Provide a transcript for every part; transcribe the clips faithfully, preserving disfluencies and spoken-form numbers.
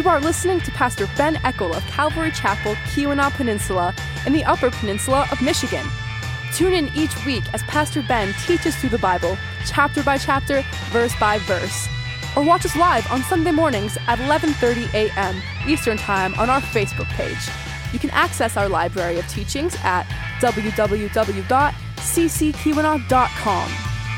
You are listening to Pastor Ben Eckel of Calvary Chapel, Keweenaw Peninsula, in the Upper Peninsula of Michigan. Tune in each week as Pastor Ben teaches through the Bible, chapter by chapter, verse by verse. Or watch us live on Sunday mornings at eleven thirty a.m. Eastern Time on our Facebook page. You can access our library of teachings at w w w dot c c keweenaw dot com.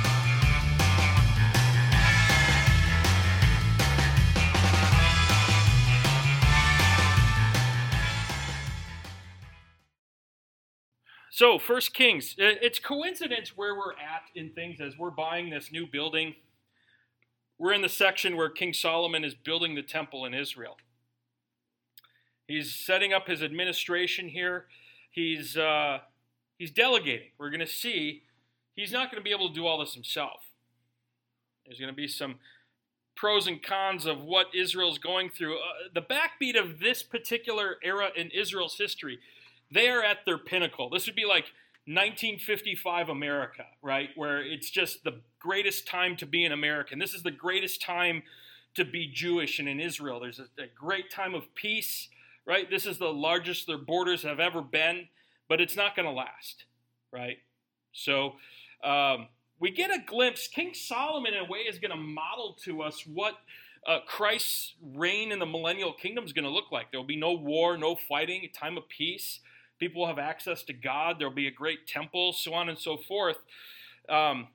So, First Kings, it's coincidence where we're at in things as we're buying this new building. We're in the section where King Solomon is building the temple in Israel. He's setting up his administration here. He's uh, he's delegating. We're going to see he's not going to be able to do all this himself. There's going to be some pros and cons of what Israel's going through. Uh, the backbeat of this particular era in Israel's history, they are at their pinnacle. This would be like nineteen fifty-five America, right? Where it's just the greatest time to be an American. This is the greatest time to be Jewish and in Israel. There's a, a great time of peace, right? This is the largest their borders have ever been, but it's not going to last, right? So um, we get a glimpse. King Solomon, in a way, is going to model to us what uh, Christ's reign in the millennial kingdom is going to look like. There will be no war, no fighting, a time of peace. People will have access to God. There will be a great temple, so on and so forth. Um,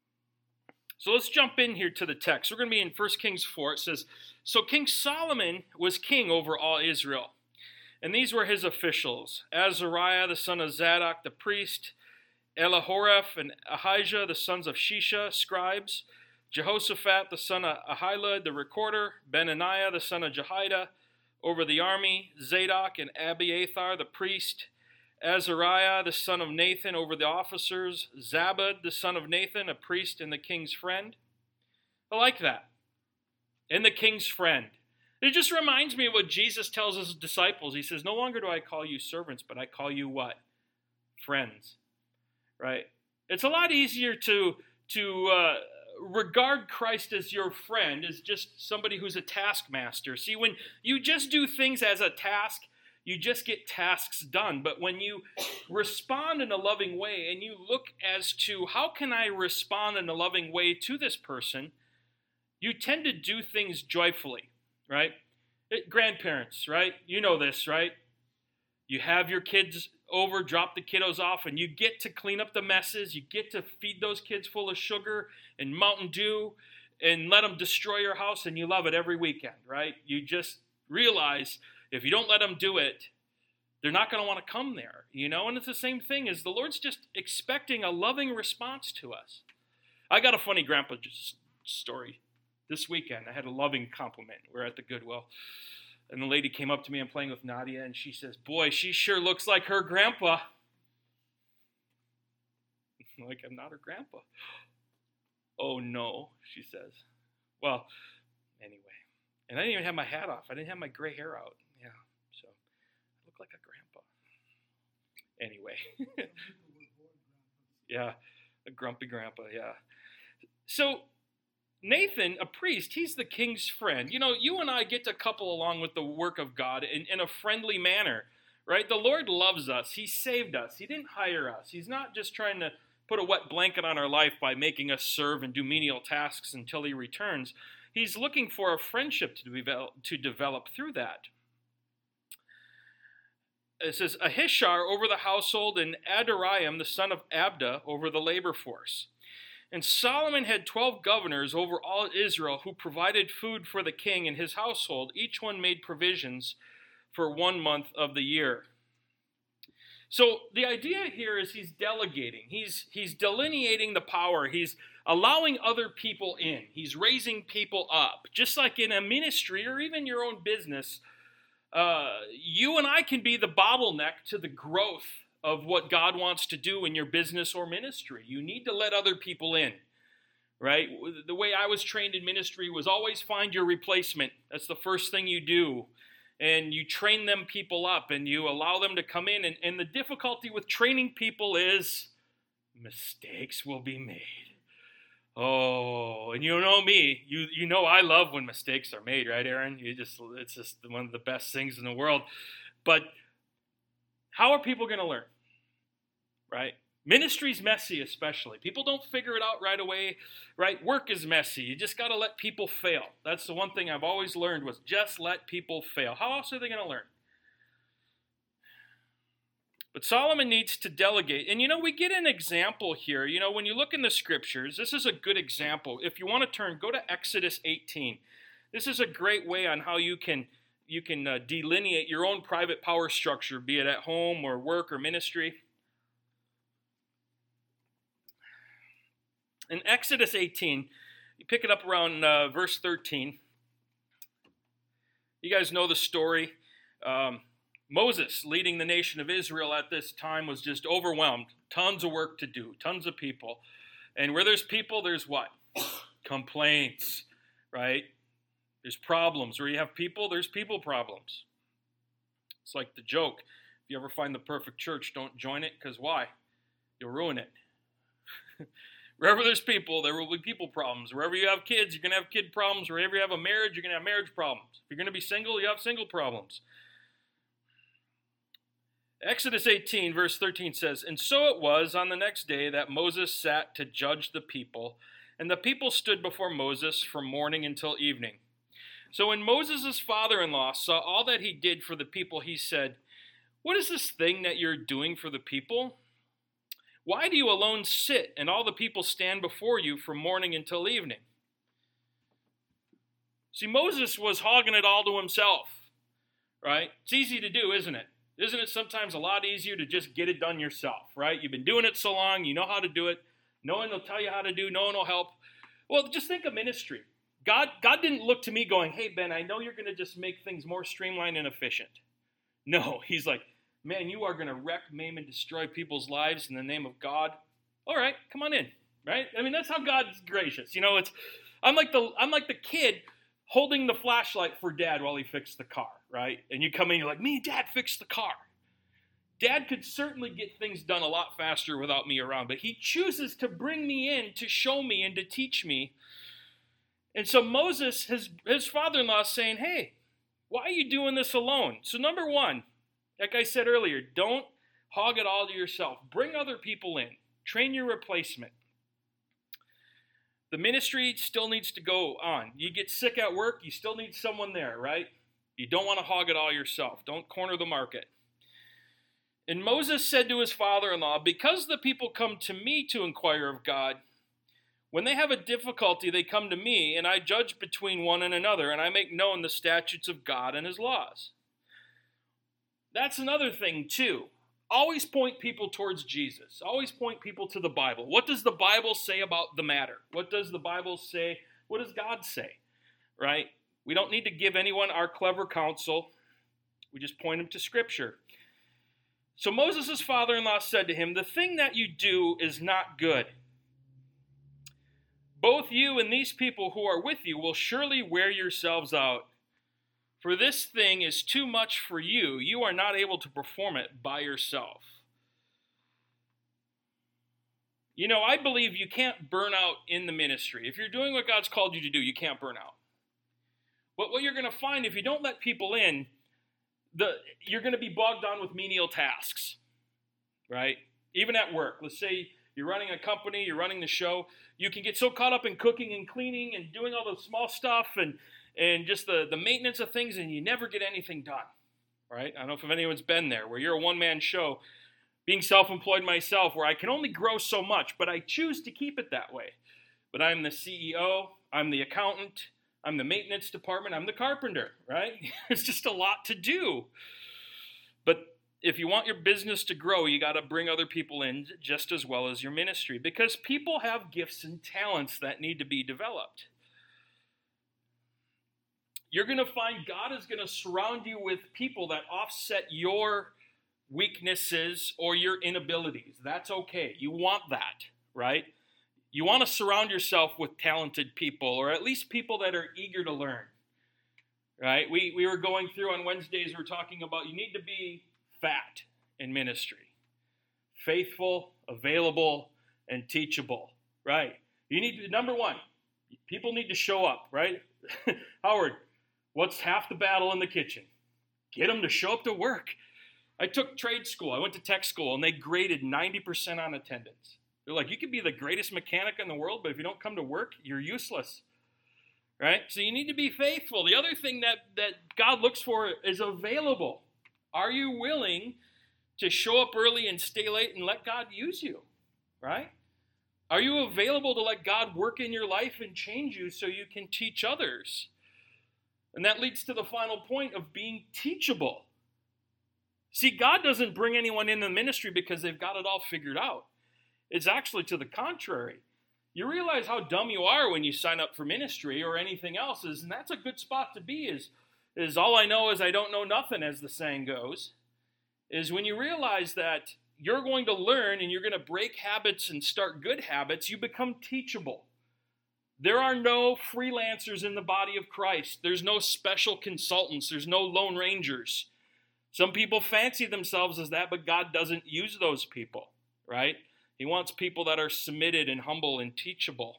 so let's jump in here to the text. We're going to be in First Kings four. It says, "So King Solomon was king over all Israel. And these were his officials: Azariah, the son of Zadok, the priest; Elihoreph and Ahijah, the sons of Shisha, scribes; Jehoshaphat, the son of Ahilud, the recorder; Benaniah, the son of Jehoiada, over the army; Zadok and Abiathar, the priest; Azariah, the son of Nathan, over the officers; Zabud, the son of Nathan, a priest and the king's friend." I like that. And the king's friend. It just reminds me of what Jesus tells his disciples. He says, "No longer do I call you servants, but I call you" what? Friends. Right? It's a lot easier to, to uh, regard Christ as your friend, as just somebody who's a taskmaster. See, when you just do things as a task, you just get tasks done. But when you respond in a loving way and you look as to how can I respond in a loving way to this person, you tend to do things joyfully, right? It, grandparents, right? You know this, right? You have your kids over, drop the kiddos off, and you get to clean up the messes. You get to feed those kids full of sugar and Mountain Dew and let them destroy your house, and you love it every weekend, right? You just realize if you don't let them do it, they're not going to want to come there, you know? And it's the same thing as the Lord's just expecting a loving response to us. I got a funny grandpa story this weekend. I had a loving compliment. We're at the Goodwill. And the lady came up to me, I'm playing with Nadia, and she says, "Boy, she sure looks like her grandpa." I'm like, "I'm not her grandpa." "Oh, no," she says. Well, anyway. And I didn't even have my hat off. I didn't have my gray hair out. Yeah, so I look like a grandpa. Anyway. Yeah, a grumpy grandpa, yeah. So Nathan, a priest, he's the king's friend. You know, you and I get to couple along with the work of God in, in a friendly manner, right? The Lord loves us. He saved us. He didn't hire us. He's not just trying to put a wet blanket on our life by making us serve and do menial tasks until he returns. He's looking for a friendship to develop, to develop through that. It says, Ahishar over the household, and Adariam, the son of Abda, over the labor force. And Solomon had twelve governors over all Israel who provided food for the king and his household. Each one made provisions for one month of the year. So the idea here is he's delegating. He's, he's delineating the power. He's allowing other people in. He's raising people up. Just like in a ministry or even your own business, uh, you and I can be the bottleneck to the growth of what God wants to do in your business or ministry. You need to let other people in, right? The way I was trained in ministry was always find your replacement. That's the first thing you do. And you train them people up and you allow them to come in. And, and the difficulty with training people is mistakes will be made. Oh, and you know me, you you know I love when mistakes are made, right, Aaron? You just it's just one of the best things in the world. But how are people going to learn? Right? Ministry's messy, especially. People don't figure it out right away, right? Work is messy. You just got to let people fail. That's the one thing I've always learned was just let people fail. How else are they going to learn? But Solomon needs to delegate. And you know, we get an example here. You know, when you look in the scriptures, this is a good example. If you want to turn, go to Exodus eighteen. This is a great way on how you can you can uh, delineate your own private power structure, be it at home or work or ministry. In Exodus eighteen, you pick it up around uh, verse thirteen. You guys know the story. Um, Moses, leading the nation of Israel at this time, was just overwhelmed. Tons of work to do, tons of people. And where there's people, there's what? Complaints, right? There's problems. Where you have people, there's people problems. It's like the joke. If you ever find the perfect church, don't join it, because why? You'll ruin it. Wherever there's people, there will be people problems. Wherever you have kids, you're going to have kid problems. Wherever you have a marriage, you're going to have marriage problems. If you're going to be single, you have single problems. Exodus eighteen, verse thirteen says, "And so it was on the next day that Moses sat to judge the people, and the people stood before Moses from morning until evening. So when Moses' father-in-law saw all that he did for the people, he said, 'What is this thing that you're doing for the people? Why do you alone sit, and all the people stand before you from morning until evening?'" See, Moses was hogging it all to himself, right? It's easy to do, isn't it? Isn't it sometimes a lot easier to just get it done yourself, right? You've been doing it so long, you know how to do it. No one will tell you how to do, no one will help. Well, just think of ministry. God, God didn't look to me going, "Hey, Ben, I know you're going to just make things more streamlined and efficient." No, he's like, "Man, you are going to wreck, maim, and destroy people's lives in the name of God. All right, come on in," right? I mean, that's how God's gracious. You know, it's I'm like the I'm like the kid holding the flashlight for Dad while he fixed the car, right? And you come in, you're like, "Me and Dad fixed the car." Dad could certainly get things done a lot faster without me around, but he chooses to bring me in to show me and to teach me. And so Moses, his, his father-in-law is saying, "Hey, why are you doing this alone?" So number one, like I said earlier, don't hog it all to yourself. Bring other people in. Train your replacement. The ministry still needs to go on. You get sick at work, you still need someone there, right? You don't want to hog it all yourself. Don't corner the market. And Moses said to his father-in-law, "Because the people come to me to inquire of God, when they have a difficulty, they come to me, and I judge between one and another, and I make known the statutes of God and his laws." That's another thing, too. Always point people towards Jesus. Always point people to the Bible. What does the Bible say about the matter? What does the Bible say? What does God say? Right? We don't need to give anyone our clever counsel. We just point them to Scripture. So Moses' father-in-law said to him, "The thing that you do is not good. Both you and these people who are with you will surely wear yourselves out. For this thing is too much for you. You are not able to perform it by yourself." You know, I believe you can't burn out in the ministry. If you're doing what God's called you to do, you can't burn out. But what you're going to find, if you don't let people in, the you're going to be bogged down with menial tasks, right? Even at work. Let's say you're running a company, you're running the show. You can get so caught up in cooking and cleaning and doing all the small stuff and and just the, the maintenance of things, and you never get anything done, right? I don't know if anyone's been there, where you're a one-man show, being self-employed myself, where I can only grow so much, but I choose to keep it that way. But I'm the C E O, I'm the accountant, I'm the maintenance department, I'm the carpenter, right? It's just a lot to do. But if you want your business to grow, you got to bring other people in just as well as your ministry, because people have gifts and talents that need to be developed. You're going to find God is going to surround you with people that offset your weaknesses or your inabilities. That's okay. You want that, right? You want to surround yourself with talented people, or at least people that are eager to learn, right? We, we were going through on Wednesdays, we're talking about you need to be fat in ministry. Faithful, available, and teachable, right? You need to, number one, people need to show up, right? Howard, what's half the battle in the kitchen? Get them to show up to work. I took trade school. I went to tech school, and they graded ninety percent on attendance. They're like, you could be the greatest mechanic in the world, but if you don't come to work, you're useless, right? So you need to be faithful. The other thing that, that God looks for is available. Are you willing to show up early and stay late and let God use you, right? Are you available to let God work in your life and change you so you can teach others? And that leads to the final point of being teachable. See, God doesn't bring anyone in the ministry because they've got it all figured out. It's actually to the contrary. You realize how dumb you are when you sign up for ministry or anything else, is, and that's a good spot to be, is, is all I know is I don't know nothing, as the saying goes, is when you realize that you're going to learn and you're going to break habits and start good habits, you become teachable. There are no freelancers in the body of Christ. There's no special consultants. There's no Lone Rangers. Some people fancy themselves as that, but God doesn't use those people, right? He wants people that are submitted and humble and teachable.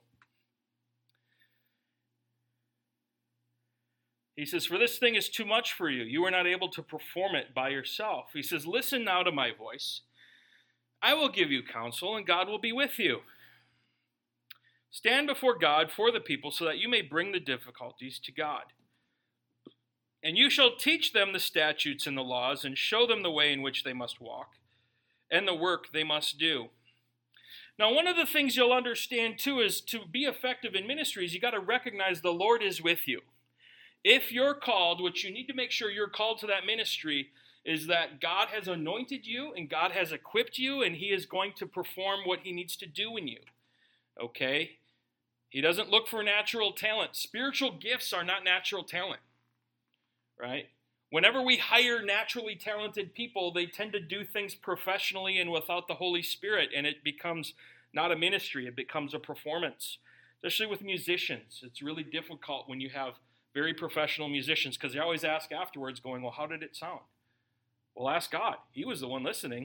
He says, for this thing is too much for you. You are not able to perform it by yourself. He says, listen now to my voice. I will give you counsel, and God will be with you. Stand before God for the people so that you may bring the difficulties to God. And you shall teach them the statutes and the laws, and show them the way in which they must walk, and the work they must do. Now, one of the things you'll understand, too, is to be effective in ministries, you got to recognize the Lord is with you. If you're called, which you need to make sure you're called to that ministry, is that God has anointed you, and God has equipped you, and he is going to perform what he needs to do in you. Okay? He doesn't look for natural talent. Spiritual gifts are not natural talent, right? Whenever we hire naturally talented people, they tend to do things professionally and without the Holy Spirit, and it becomes not a ministry, it becomes a performance. Especially with musicians. It's really difficult when you have very professional musicians, because they always ask afterwards going, well, how did it sound? Well, ask God. He was the one listening.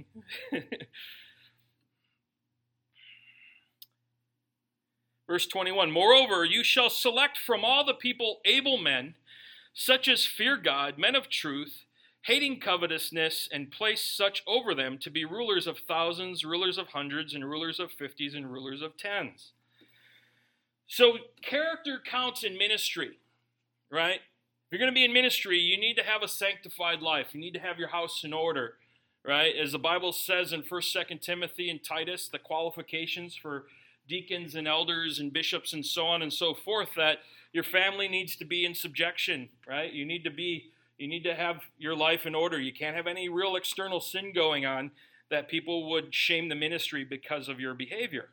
Verse twenty-one, moreover, you shall select from all the people able men, such as fear God, men of truth, hating covetousness, and place such over them to be rulers of thousands, rulers of hundreds, and rulers of fifties, and rulers of tens. So character counts in ministry, right? If you're going to be in ministry, you need to have a sanctified life. You need to have your house in order, right? As the Bible says in First, Second Timothy and Titus, the qualifications for deacons and elders and bishops and so on and so forth, that your family needs to be in subjection, right? You need to be, you need to have your life in order. You can't have any real external sin going on that people would shame the ministry because of your behavior.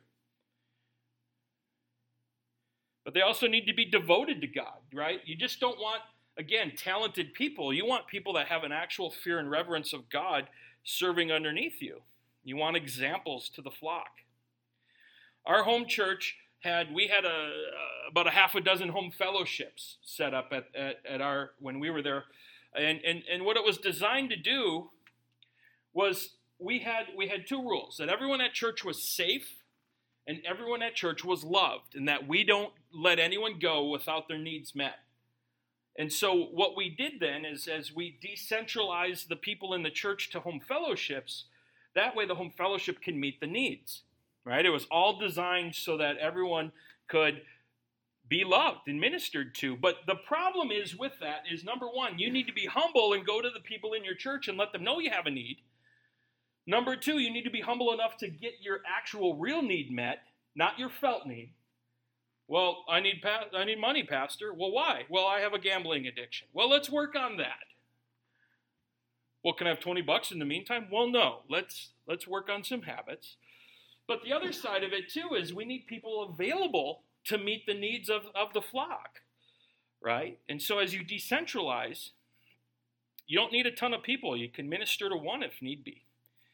But they also need to be devoted to God, right? You just don't want, again, talented people. You want people that have an actual fear and reverence of God serving underneath you. You want examples to the flock. Our home church had, we had a, about a half a dozen home fellowships set up at, at, at our, when we were there. And, and, and what it was designed to do was we had, we had two rules, that everyone at church was safe and everyone at church was loved, and that we don't let anyone go without their needs met. And so what we did then is, as we decentralized the people in the church to home fellowships, that way the home fellowship can meet the needs, right? It was all designed so that everyone could be loved and ministered to. But the problem is with that is, number one, you need to be humble and go to the people in your church and let them know you have a need. Number two, you need to be humble enough to get your actual real need met, not your felt need. Well, I need pa- I need money, Pastor. Well, why? Well, I have a gambling addiction. Well, let's work on that. Well, can I have twenty bucks in the meantime? Well, no. Let's let's work on some habits. But the other side of it, too, is we need people available to meet the needs of, of the flock, right? And so as you decentralize, you don't need a ton of people. You can minister to one if need be.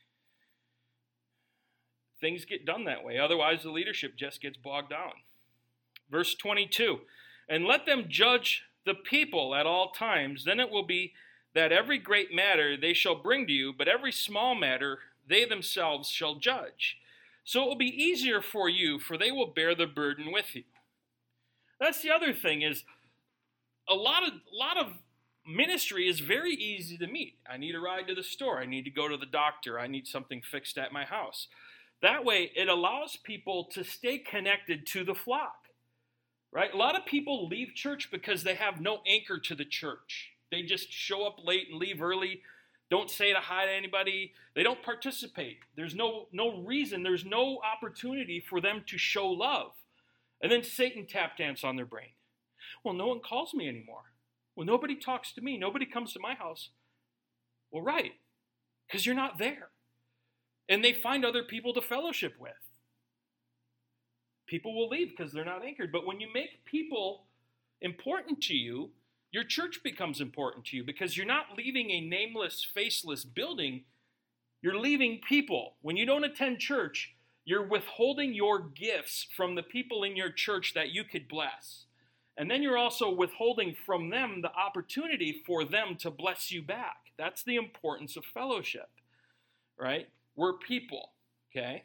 Things get done that way. Otherwise, the leadership just gets bogged down. Verse twenty-two, and let them judge the people at all times. Then it will be that every great matter they shall bring to you, but every small matter they themselves shall judge. So it will be easier for you, for they will bear the burden with you. That's the other thing is a lot of a lot of ministry is very easy to meet. I need a ride to the store. I need to go to the doctor. I need something fixed at my house. That way, it allows people to stay connected to the flock, right? A lot of people leave church because they have no anchor to the church. They just show up late and leave early, don't say to hi to anybody. They don't participate. There's no, no reason, there's no opportunity for them to show love. And then Satan tap dance on their brain. Well, no one calls me anymore. Well, nobody talks to me. Nobody comes to my house. Well, right, because you're not there. And they find other people to fellowship with. People will leave because they're not anchored. But when you make people important to you, your church becomes important to you because you're not leaving a nameless, faceless building. You're leaving people. When you don't attend church, you're withholding your gifts from the people in your church that you could bless. And then you're also withholding from them the opportunity for them to bless you back. That's the importance of fellowship, right? We're people, okay?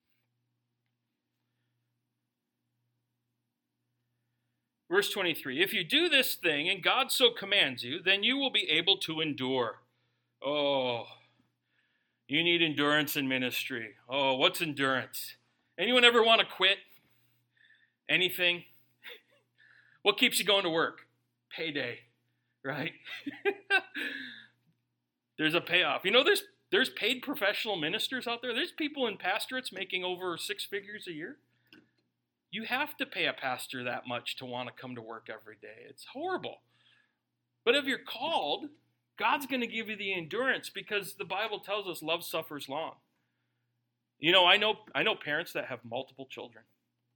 Verse twenty-three, if you do this thing and God so commands you, then you will be able to endure. Oh, you need endurance in ministry. Oh, what's endurance? Anyone ever want to quit? Anything? What keeps you going to work? Payday, right? There's a payoff. You know, there's there's paid professional ministers out there. There's people in pastorates making over six figures a year. You have to pay a pastor that much to want to come to work every day. It's horrible. But if you're called, God's going to give you the endurance because the Bible tells us love suffers long. You know, I know I know parents that have multiple children.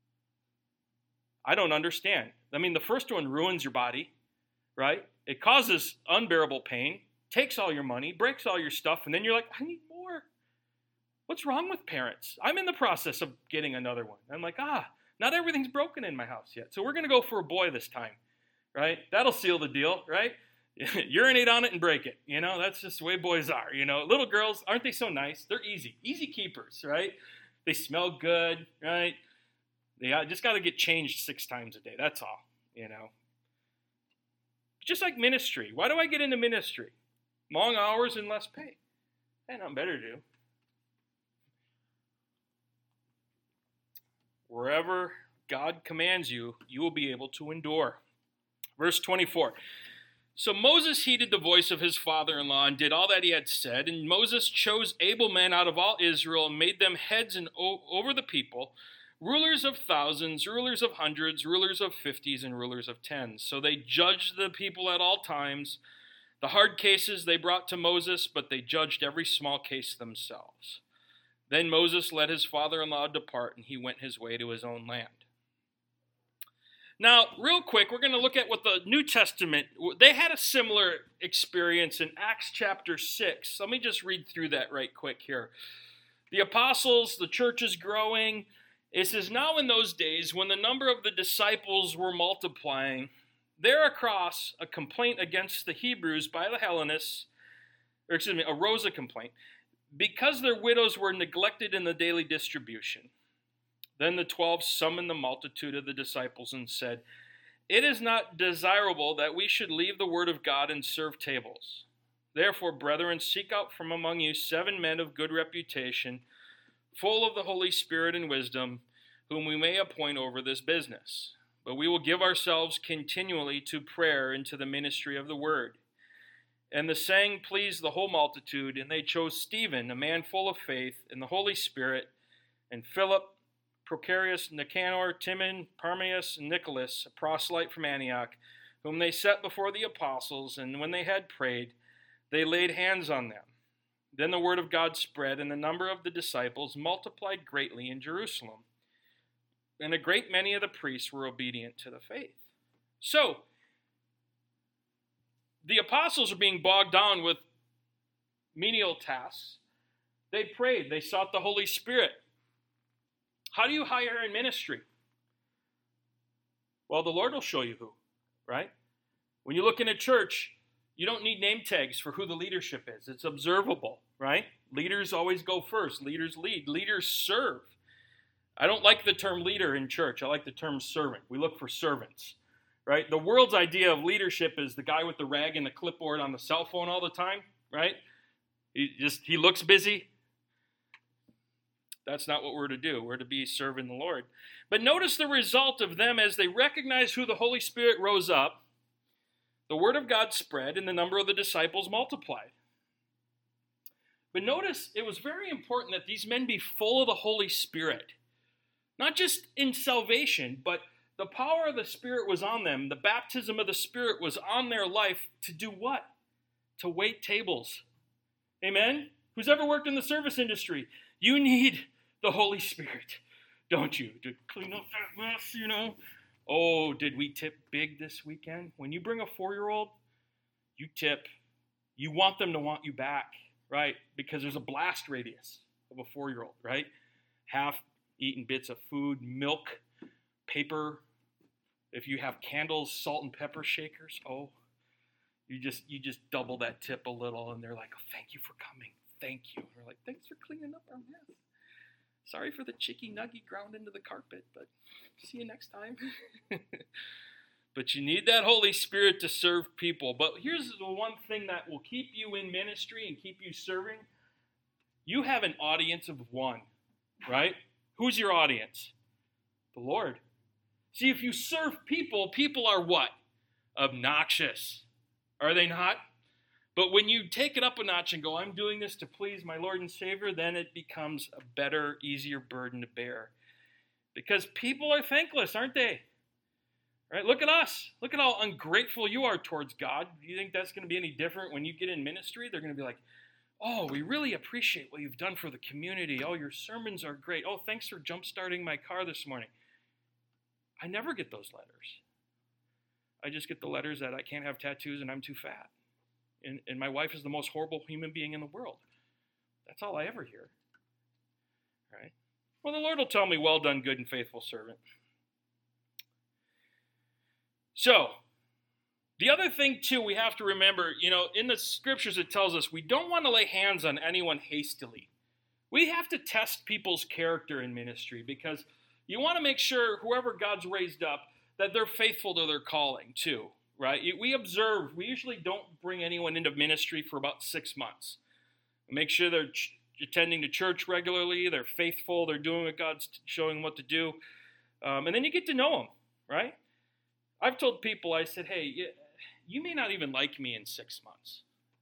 I don't understand. I mean, the first one ruins your body, right? It causes unbearable pain, takes all your money, breaks all your stuff, and then you're like, I need more. What's wrong with parents? I'm in the process of getting another one. I'm like, ah, not everything's broken in my house yet. So we're going to go for a boy this time, right? That'll seal the deal, right? Urinate on it and break it. You know, that's just the way boys are. You know, little girls, aren't they so nice? They're easy, easy keepers, right? They smell good, right? They just got to get changed six times a day. That's all, you know. Just like ministry. Why do I get into ministry? Long hours and less pay. Hey, nothing better to do. Wherever God commands you, you will be able to endure. Verse twenty-four. So Moses heeded the voice of his father-in-law and did all that he had said. And Moses chose able men out of all Israel and made them heads and o- over the people, rulers of thousands, rulers of hundreds, rulers of fifties, and rulers of tens. So they judged the people at all times. The hard cases they brought to Moses, but they judged every small case themselves. Then Moses let his father-in-law depart, and he went his way to his own land. Now, real quick, we're going to look at what the New Testament, they had a similar experience in Acts chapter six. Let me just read through that right quick here. The apostles, the church is growing. It says, now in those days, when the number of the disciples were multiplying, there across a complaint against the Hebrews by the Hellenists, or excuse me, arose a complaint, because their widows were neglected in the daily distribution. Then the twelve summoned the multitude of the disciples and said, it is not desirable that we should leave the word of God and serve tables. Therefore, brethren, seek out from among you seven men of good reputation, full of the Holy Spirit and wisdom, whom we may appoint over this business. But we will give ourselves continually to prayer and to the ministry of the word. And the saying pleased the whole multitude, and they chose Stephen, a man full of faith in the Holy Spirit, and Philip, Procarius, Nicanor, Timon, Parmenas, and Nicholas, a proselyte from Antioch, whom they set before the apostles, and when they had prayed, they laid hands on them. Then the word of God spread, and the number of the disciples multiplied greatly in Jerusalem. And a great many of the priests were obedient to the faith. So, the apostles are being bogged down with menial tasks. They prayed. They sought the Holy Spirit. How do you hire in ministry? Well, the Lord will show you who, right? When you look in a church, you don't need name tags for who the leadership is. It's observable, right? Leaders always go first. Leaders lead. Leaders serve. I don't like the term leader in church. I like the term servant. We look for servants, right? The world's idea of leadership is the guy with the rag and the clipboard on the cell phone all the time, right? He just, he looks busy. That's not what we're to do. We're to be serving the Lord. But notice the result of them as they recognized who the Holy Spirit rose up. The word of God spread and the number of the disciples multiplied. But notice it was very important that these men be full of the Holy Spirit. Not just in salvation, but the power of the Spirit was on them. The baptism of the Spirit was on their life to do what? To wait tables. Amen? Who's ever worked in the service industry? You need the Holy Spirit, don't you? To clean up that mess, you know? Oh, did we tip big this weekend? When you bring a four-year-old, you tip. You want them to want you back, right? Because there's a blast radius of a four-year-old, right? Half eating bits of food, milk, paper. If you have candles, salt and pepper shakers, oh, you just you just double that tip a little, and they're like, oh, thank you for coming. Thank you. And we're like, thanks for cleaning up our mess. Sorry for the chicky nugget ground into the carpet, but see you next time. But you need that Holy Spirit to serve people. But here's the one thing that will keep you in ministry and keep you serving. You have an audience of one, right? Who's your audience? The Lord. See, if you serve people, people are what? Obnoxious. Are they not? But when you take it up a notch and go, I'm doing this to please my Lord and Savior, then it becomes a better, easier burden to bear. Because people are thankless, aren't they? Right? Look at us. Look at how ungrateful you are towards God. Do you think that's going to be any different when you get in ministry? They're going to be like, oh, we really appreciate what you've done for the community. Oh, your sermons are great. Oh, thanks for jump-starting my car this morning. I never get those letters. I just get the letters that I can't have tattoos and I'm too fat. And, and my wife is the most horrible human being in the world. That's all I ever hear. Right? Well, the Lord will tell me, well done, good and faithful servant. So, the other thing, too, we have to remember, you know, in the scriptures it tells us we don't want to lay hands on anyone hastily. We have to test people's character in ministry because you want to make sure whoever God's raised up, that they're faithful to their calling, too. Right? We observe, we usually don't bring anyone into ministry for about six months. Make sure they're ch- attending to church regularly, they're faithful, they're doing what God's showing them what to do. Um, and then you get to know them, right? I've told people, I said, hey, you, you may not even like me in six months.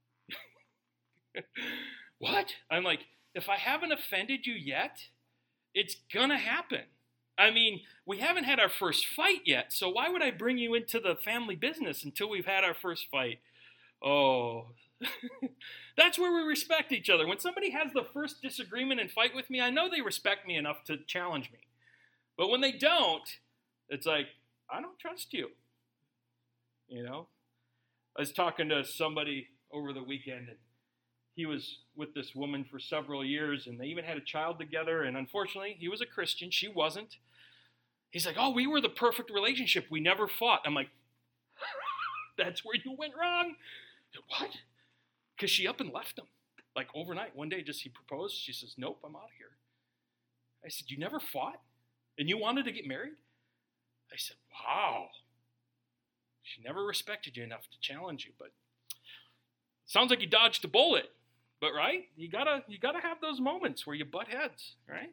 What? I'm like, if I haven't offended you yet, it's going to happen. I mean, we haven't had our first fight yet, so why would I bring you into the family business until we've had our first fight? Oh, that's where we respect each other. When somebody has the first disagreement and fight with me, I know they respect me enough to challenge me. But when they don't, it's like, I don't trust you. You know? I was talking to somebody over the weekend, and he was with this woman for several years, and they even had a child together, and unfortunately, he was a Christian. She wasn't. He's like, oh, we were the perfect relationship. We never fought. I'm like, that's where you went wrong. What? Because she up and left him. Like overnight. One day, just he proposed. She says, nope, I'm out of here. I said, you never fought? And you wanted to get married? I said, wow. She never respected you enough to challenge you, but sounds like you dodged a bullet. But right? You gotta you gotta have those moments where you butt heads, right?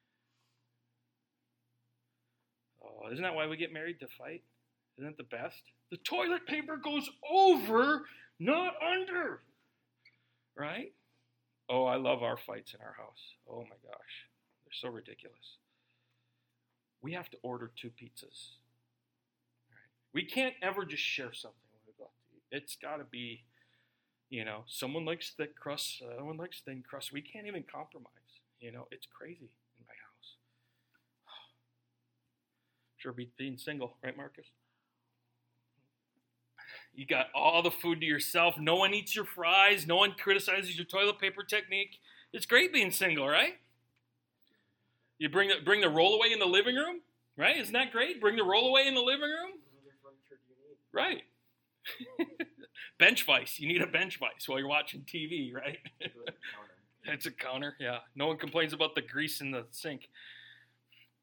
Oh, isn't that why we get married, to fight? Isn't it the best? The toilet paper goes over, not under. Right? Oh, I love our fights in our house. Oh my gosh. They're so ridiculous. We have to order two pizzas. Right? We can't ever just share something when we go out to eat. It's gotta be, you know, someone likes thick crust, someone likes thin crust. We can't even compromise. You know, it's crazy in my house. Sure beats being single, right, Marcus? You got all the food to yourself. No one eats your fries. No one criticizes your toilet paper technique. It's great being single, right? You bring the, bring the rollaway in the living room, right? Isn't that great? Bring the rollaway in the living room. Right. Bench vice. You need a bench vice while you're watching T V, right? It's a counter, yeah. No one complains about the grease in the sink.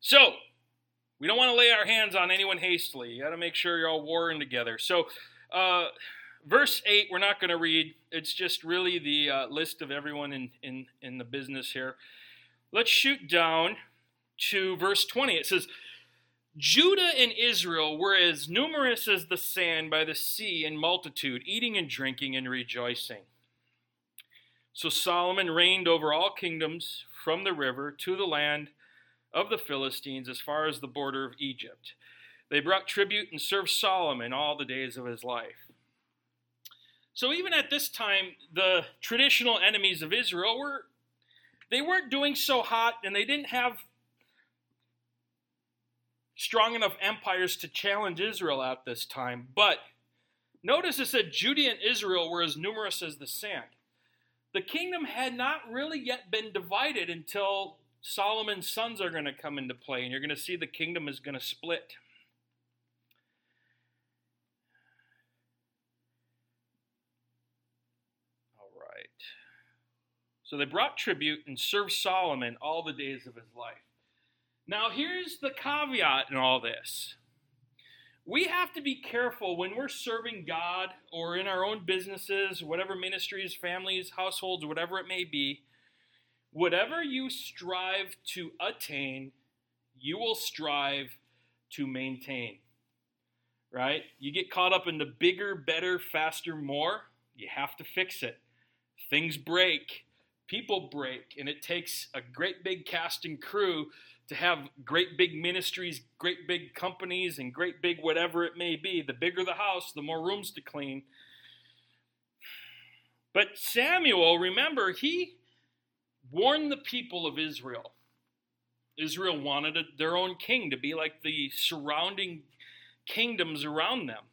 So, we don't want to lay our hands on anyone hastily. You got to make sure you're all warring together. So, uh, verse eight, we're not going to read. It's just really the uh, list of everyone in, in, in the business here. Let's shoot down to verse twenty. It says, Judah and Israel were as numerous as the sand by the sea in multitude, eating and drinking and rejoicing. So Solomon reigned over all kingdoms from the river to the land of the Philistines as far as the border of Egypt. They brought tribute and served Solomon all the days of his life. So even at this time, the traditional enemies of Israel were, they weren't doing so hot, and they didn't have strong enough empires to challenge Israel at this time. But notice it said Judah and Israel were as numerous as the sand. The kingdom had not really yet been divided until Solomon's sons are going to come into play, and you're going to see the kingdom is going to split. All right. So they brought tribute and served Solomon all the days of his life. Now here's the caveat in all this. We have to be careful when we're serving God or in our own businesses, whatever ministries, families, households, whatever it may be. Whatever you strive to attain, you will strive to maintain. Right? You get caught up in the bigger, better, faster, more, you have to fix it. Things break, people break, and it takes a great big cast and crew to have great big ministries, great big companies, and great big whatever it may be. The bigger the house, the more rooms to clean. But Samuel, remember, he warned the people of Israel. Israel wanted a, their own king to be like the surrounding kingdoms around them.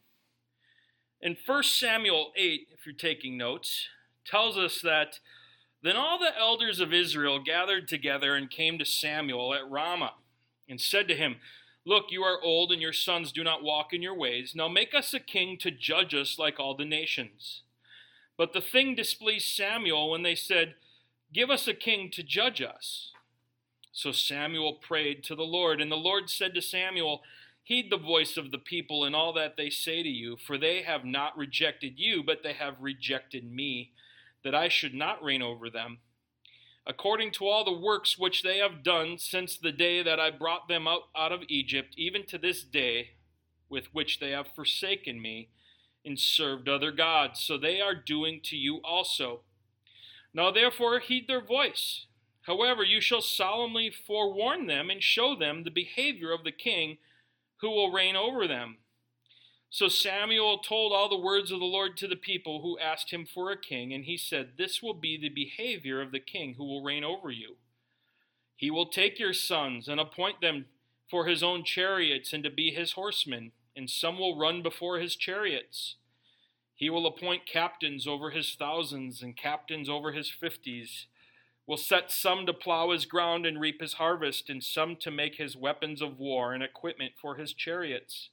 In First Samuel eight, if you're taking notes, tells us that then all the elders of Israel gathered together and came to Samuel at Ramah and said to him, Look, you are old and your sons do not walk in your ways. Now make us a king to judge us like all the nations. But the thing displeased Samuel when they said, Give us a king to judge us. So Samuel prayed to the Lord, and the Lord said to Samuel, Heed the voice of the people in all that they say to you, for they have not rejected you, but they have rejected me, that I should not reign over them, according to all the works which they have done since the day that I brought them out, out of Egypt, even to this day, with which they have forsaken me and served other gods. So they are doing to you also. Now therefore heed their voice. However, you shall solemnly forewarn them and show them the behavior of the king who will reign over them. So Samuel told all the words of the Lord to the people who asked him for a king, and he said, This will be the behavior of the king who will reign over you. He will take your sons and appoint them for his own chariots and to be his horsemen, and some will run before his chariots. He will appoint captains over his thousands and captains over his fifties, will set some to plow his ground and reap his harvest, and some to make his weapons of war and equipment for his chariots.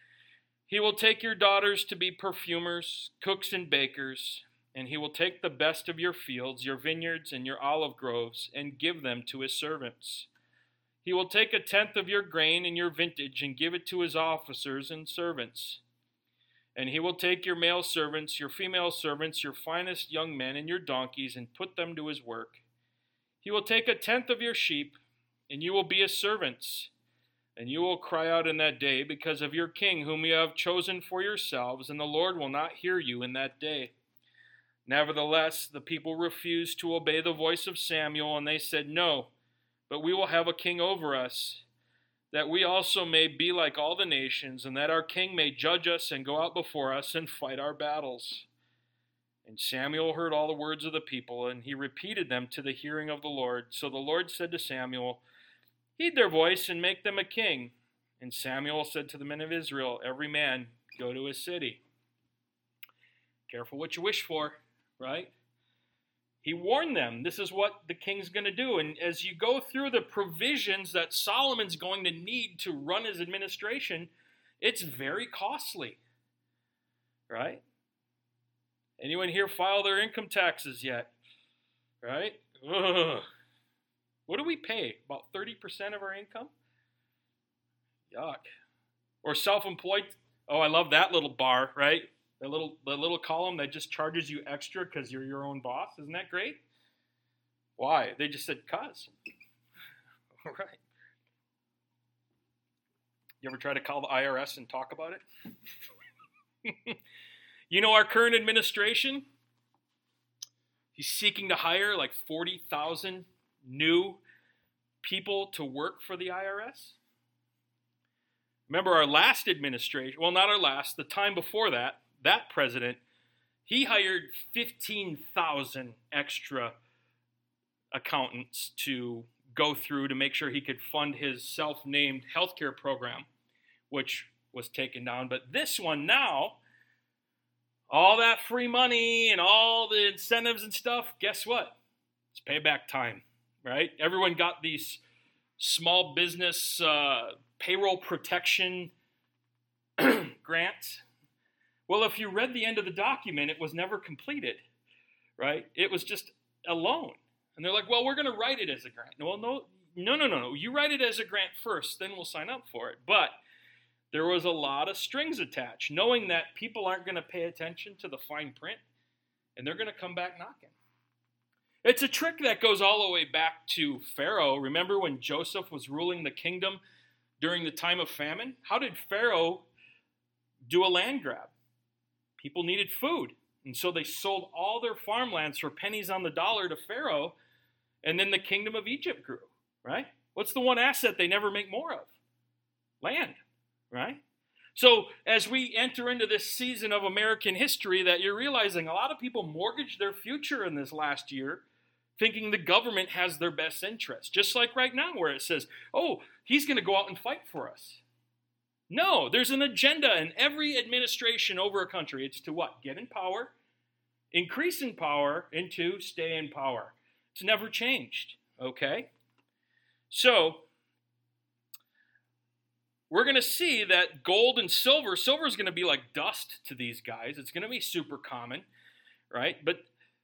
He will take your daughters to be perfumers, cooks, and bakers, and he will take the best of your fields, your vineyards, and your olive groves, and give them to his servants. He will take a tenth of your grain and your vintage and give it to his officers and servants. And he will take your male servants, your female servants, your finest young men, and your donkeys, and put them to his work. He will take a tenth of your sheep, and you will be his servants. And you will cry out in that day because of your king whom you have chosen for yourselves, and the Lord will not hear you in that day. Nevertheless, the people refused to obey the voice of Samuel, and they said, No, but we will have a king over us, that we also may be like all the nations, and that our king may judge us and go out before us and fight our battles. And Samuel heard all the words of the people, and he repeated them to the hearing of the Lord. So the Lord said to Samuel, Heed their voice and make them a king. And Samuel said to the men of Israel, Every man go to his city. Careful what you wish for, right? He warned them, this is what the king's going to do. And as you go through the provisions that Solomon's going to need to run his administration, it's very costly, right? Anyone here file their income taxes yet? Right? Ugh. What do we pay? About thirty percent of our income? Yuck. Or self-employed. Oh, I love that little bar, right? The little the little column that just charges you extra because you're your own boss. Isn't that great? Why? They just said cuz. All right. You ever try to call the I R S and talk about it? You know our current administration? He's seeking to hire like forty thousand new people to work for the I R S. Remember our last administration, well, not our last, the time before that, that president, he hired fifteen thousand extra accountants to go through to make sure he could fund his self-named healthcare program, which was taken down. But this one now, all that free money and all the incentives and stuff, guess what? It's payback time, right? Everyone got these small business uh, payroll protection grants. Well, if you read the end of the document, it was never completed, right? It was just a loan. And they're like, well, we're going to write it as a grant. No, no, no, no, no, no. You write it as a grant first, then we'll sign up for it. But there was a lot of strings attached, knowing that people aren't going to pay attention to the fine print, and they're going to come back knocking. It's a trick that goes all the way back to Pharaoh. Remember when Joseph was ruling the kingdom during the time of famine? How did Pharaoh do a land grab? People needed food, and so they sold all their farmlands for pennies on the dollar to Pharaoh, and then the kingdom of Egypt grew, right? What's the one asset they never make more of? Land, right? So as we enter into this season of American history, that you're realizing a lot of people mortgaged their future in this last year, thinking the government has their best interest. Just like right now where it says, oh, he's going to go out and fight for us. No, there's an agenda in every administration over a country. It's to what? Get in power, increase in power, and to stay in power. It's never changed, okay? So, we're going to see that gold and silver, silver is going to be like dust to these guys. It's going to be super common, right? But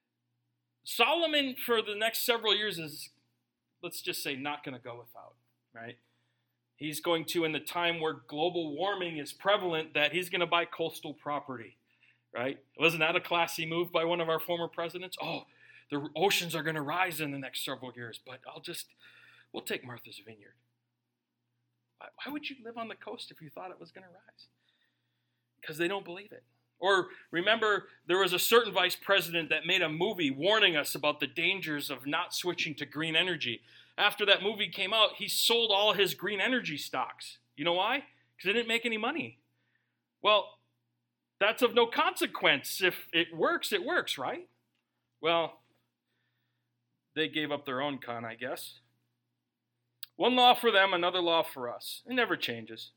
Solomon for the next several years is, let's just say, not going to go without, right? He's going to, in the time where global warming is prevalent, that he's going to buy coastal property, right? Wasn't that a classy move by one of our former presidents? Oh, the oceans are going to rise in the next several years, but I'll just, we'll take Martha's Vineyard. Why would you live on the coast if you thought it was going to rise? Because they don't believe it. Or remember, there was a certain vice president that made a movie warning us about the dangers of not switching to green energy. After that movie came out, he sold all his green energy stocks. You know why? Because they didn't make any money. Well, that's of no consequence. If it works, it works, right? Well, they gave up their own con, I guess. One law for them, another law for us. It never changes.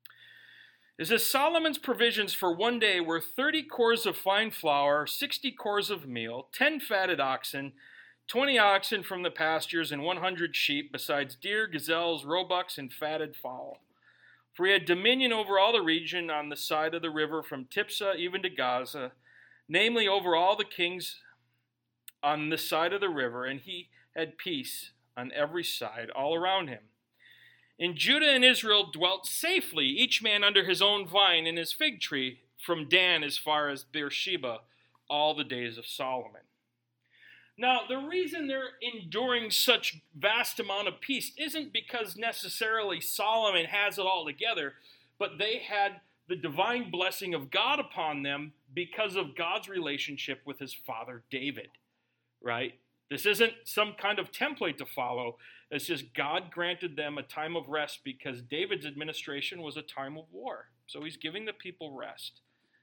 It says Solomon's provisions for one day were thirty cores of fine flour, sixty cores of meal, ten fatted oxen, twenty oxen from the pastures, and one hundred sheep, besides deer, gazelles, roebucks, and fatted fowl. For he had dominion over all the region on the side of the river from Tipsah even to Gaza, namely over all the kings on this side of the river, and he had peace on every side all around him. And Judah and Israel dwelt safely, each man under his own vine and his fig tree, from Dan as far as Beersheba, all the days of Solomon. Now, the reason they're enduring such vast amount of peace isn't because necessarily Solomon has it all together, but they had the divine blessing of God upon them because of God's relationship with his father David, right? This isn't some kind of template to follow. It's just God granted them a time of rest because David's administration was a time of war. So he's giving the people rest.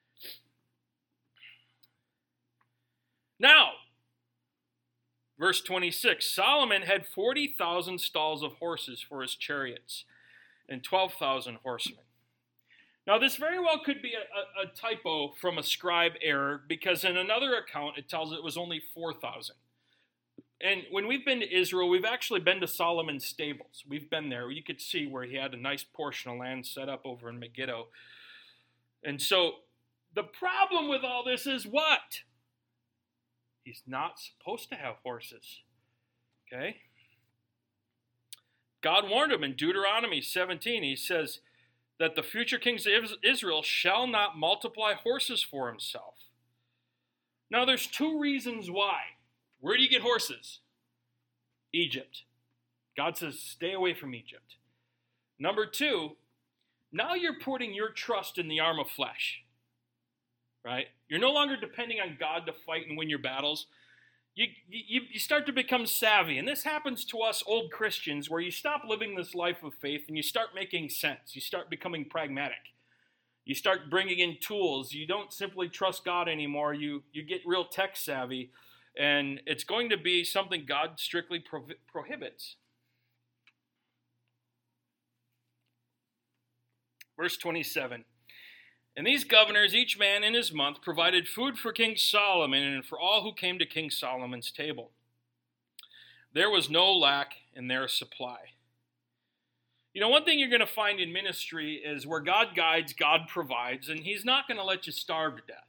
Now, verse twenty-six, Solomon had forty thousand stalls of horses for his chariots and twelve thousand horsemen. Now, this very well could be a, a, a typo from a scribe error because in another account it tells it was only four thousand. And when we've been to Israel, we've actually been to Solomon's stables. We've been there. You could see where he had a nice portion of land set up over in Megiddo. And so the problem with all this is what? He's not supposed to have horses. Okay? God warned him in Deuteronomy seventeen. He says, that the future king of Israel shall not multiply horses for himself. Now there's two reasons why. Where do you get horses? Egypt. God says, stay away from Egypt. Number two, now you're putting your trust in the arm of flesh. Right? You're no longer depending on God to fight and win your battles. You, you, you start to become savvy. And this happens to us old Christians where you stop living this life of faith and you start making sense. You start becoming pragmatic. You start bringing in tools. You don't simply trust God anymore. You, you get real tech savvy. And it's going to be something God strictly pro- prohibits. Verse twenty-seven. And these governors, each man in his month, provided food for King Solomon and for all who came to King Solomon's table. There was no lack in their supply. You know, one thing you're going to find in ministry is where God guides, God provides, and he's not going to let you starve to death.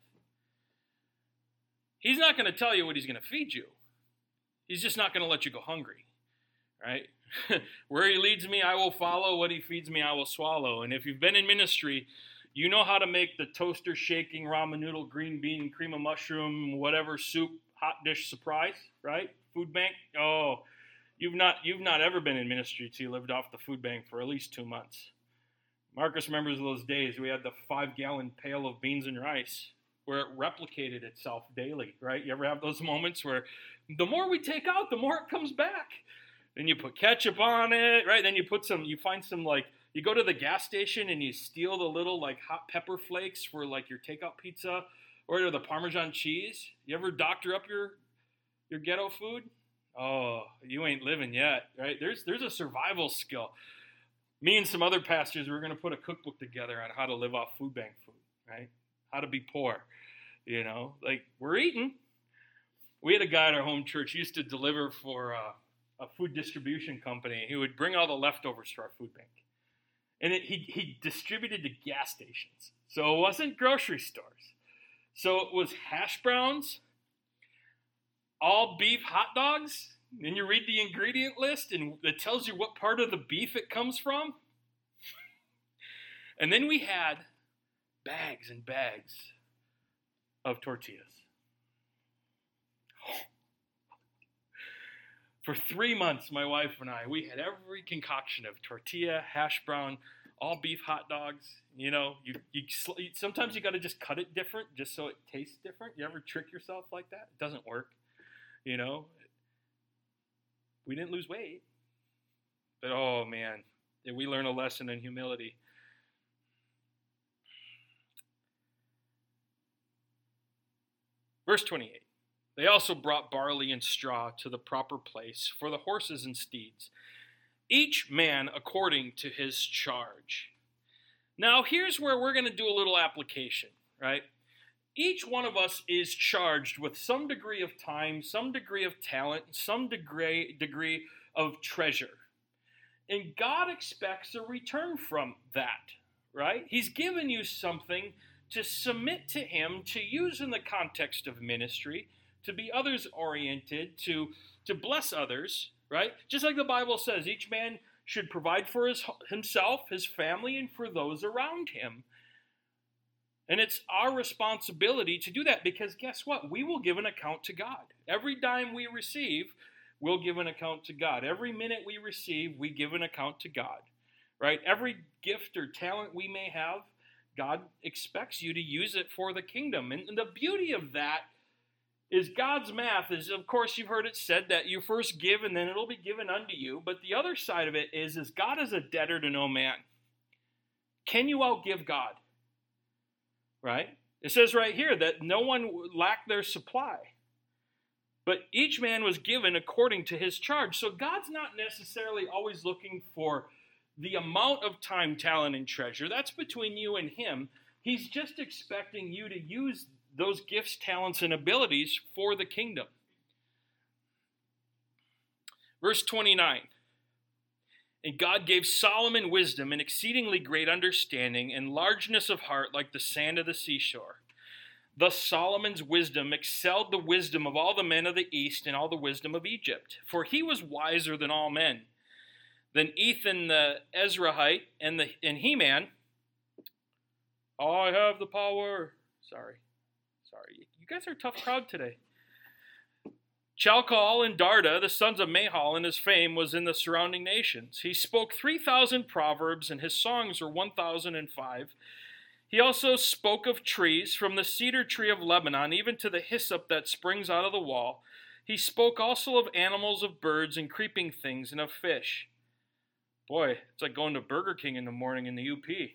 He's not going to tell you what he's going to feed you. He's just not going to let you go hungry, right? Where he leads me, I will follow. What he feeds me, I will swallow. And if you've been in ministry, you know how to make the toaster shaking ramen noodle, green bean, cream of mushroom, whatever soup, hot dish surprise, right? Food bank. Oh, you've not you've not ever been in ministry till you lived off the food bank for at least two months. Marcus remembers those days. We had the five-gallon pail of beans and rice where it replicated itself daily, right? You ever have those moments where the more we take out, the more it comes back? Then you put ketchup on it, right? Then you put some, you find some like, you go to the gas station and you steal the little like hot pepper flakes for like your takeout pizza or the Parmesan cheese. You ever doctor up your your ghetto food? Oh, you ain't living yet, right? There's there's a survival skill. Me and some other pastors, we're going to put a cookbook together on how to live off food bank food, right? How to be poor, you know? Like, we're eating. We had a guy at our home church, he used to deliver for uh, a food distribution company. He would bring all the leftovers to our food bank. And it, he, he distributed to gas stations. So it wasn't grocery stores. So it was hash browns, all beef hot dogs. And you read the ingredient list and it tells you what part of the beef it comes from. And then we had bags and bags of tortillas. For three months, my wife and I, we had every concoction of tortilla, hash brown, all beef hot dogs. You know, you, you sometimes you got to just cut it different just so it tastes different. You ever trick yourself like that? It doesn't work. You know, we didn't lose weight. But, oh, man, did we learn a lesson in humility. Verse twenty-eight. They also brought barley and straw to the proper place for the horses and steeds, each man according to his charge. Now, here's where we're going to do a little application, right? Each one of us is charged with some degree of time, some degree of talent, some degree, degree of treasure. And God expects a return from that, right? He's given you something to submit to him, to use in the context of ministry, to be others-oriented, to, to bless others, right? Just like the Bible says, each man should provide for his, himself, his family, and for those around him. And it's our responsibility to do that because guess what? We will give an account to God. Every dime we receive, we'll give an account to God. Every minute we receive, we give an account to God, right? Every gift or talent we may have, God expects you to use it for the kingdom. And the beauty of that is God's math is, of course, you've heard it said that you first give and then it'll be given unto you. But the other side of it is, is God is a debtor to no man. Can you outgive God? Right? It says right here that no one lacked their supply. But each man was given according to his charge. So God's not necessarily always looking for the amount of time, talent, and treasure. That's between you and him. He's just expecting you to use those gifts, talents, and abilities for the kingdom. Verse twenty-nine. And God gave Solomon wisdom and exceedingly great understanding and largeness of heart like the sand of the seashore. Thus Solomon's wisdom excelled the wisdom of all the men of the east and all the wisdom of Egypt. For he was wiser than all men, than Ethan the Ezrahite and, the, and Heman, I have the power. Sorry. Sorry. You guys are a tough crowd today. Chalcol and Darda, the sons of Mahal, and his fame was in the surrounding nations. He spoke three thousand proverbs, and his songs were one thousand five. He also spoke of trees, from the cedar tree of Lebanon, even to the hyssop that springs out of the wall. He spoke also of animals, of birds, and creeping things, and of fish. Boy, it's like going to Burger King in the morning in the U P.